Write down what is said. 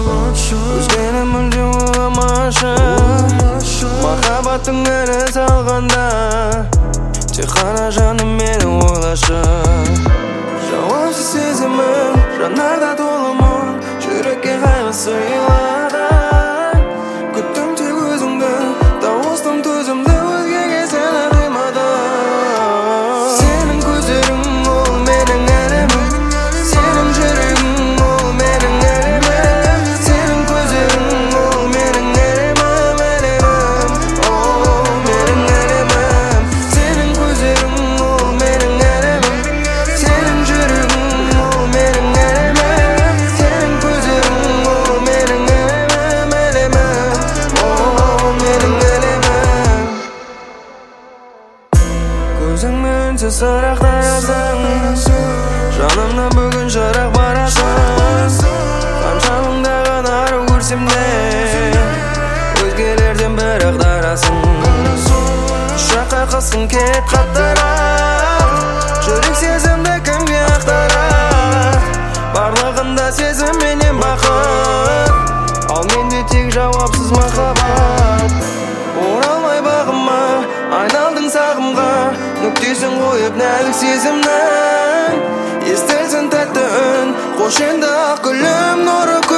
өзгені мүлде ойламашы махаббаттың әні салғанда тек қана жаным мені ойлашы жауапсыз сезімім жанарда толы мұң жүрекке қайғы сыйлаған күттім тек өзіңді тауыстым төзімді өзгеге сені қимадым сенің көздерің ол менің әлемім сенің жүрегің ол менің әлемім сенің көздерің ол менің әлемім әлемім ол менің әлемім сенің көздерің ол менің әлемім сенің жүрегің ол менің әлемім сенің көздерің ол менің әлемім әлемім ол менің әлемім көзіңмен үнсіз сырақтай алсаң жанымнан бүгін жырақ барасың қаншалыңдаған ару көрсем де өзгелерден бірақ дарасың ұшаққа қылсын кет қаттырақ жүрек сезімді кімге ақтарар барлығында сезім менен бақыт ал менде тек жауапсыз махаббат оралмай бағыма айналдың сағымға нүктесін қойып нәзік сезімнің естілсін тәтті үн қош енді ақ гүлім нұры